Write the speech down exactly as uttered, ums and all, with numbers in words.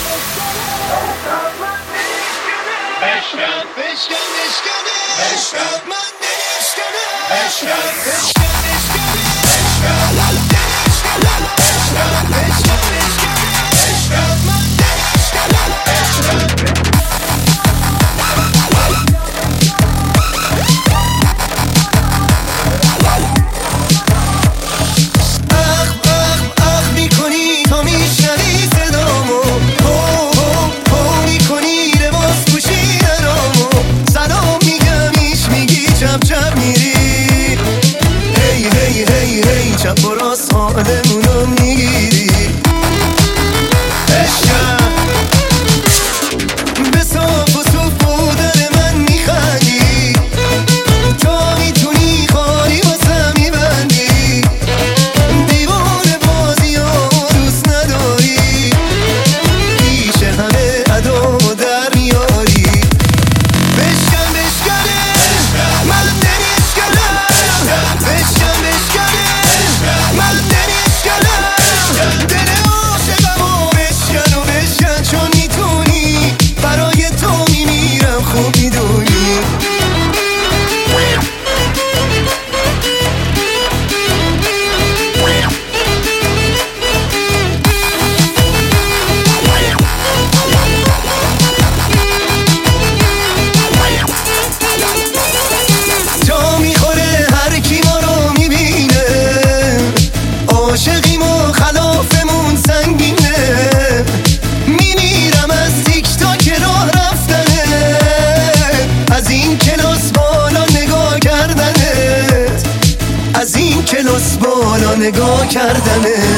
بشکن بشکن بشکن من نشکنم بشکن بشکن بشکن بشکن بشکن من نشکنم اخ اخ اخ میکنی تو میشنوی صدامو هو هو هو میکنی لباس پوشی درامو سلام میگم ایش میگی چپ چپ میری هی هی هی هی چپ و راست حالمونو میگیری عشقم به صاف و صوف بودن من میخندی تا میتونی خالی واسه میبندی دیوان بازی ها دوست نداری پیش همه ادا در میاری بشکن بشکنه من نمیشکنم بشکن بشکنه من نمیشکنم دل عاشقمو بشکن و بشکن چون میتونی برای تو میمیرم خوب میدونی جا میخوره هر کی ما رو میبینه عاشقیم و خلافمون سنگینه میمیرم از تیک تاک راه رفتنه از این کلاس بالا نگاه کردنه از این کلاس بالا نگاه کردنه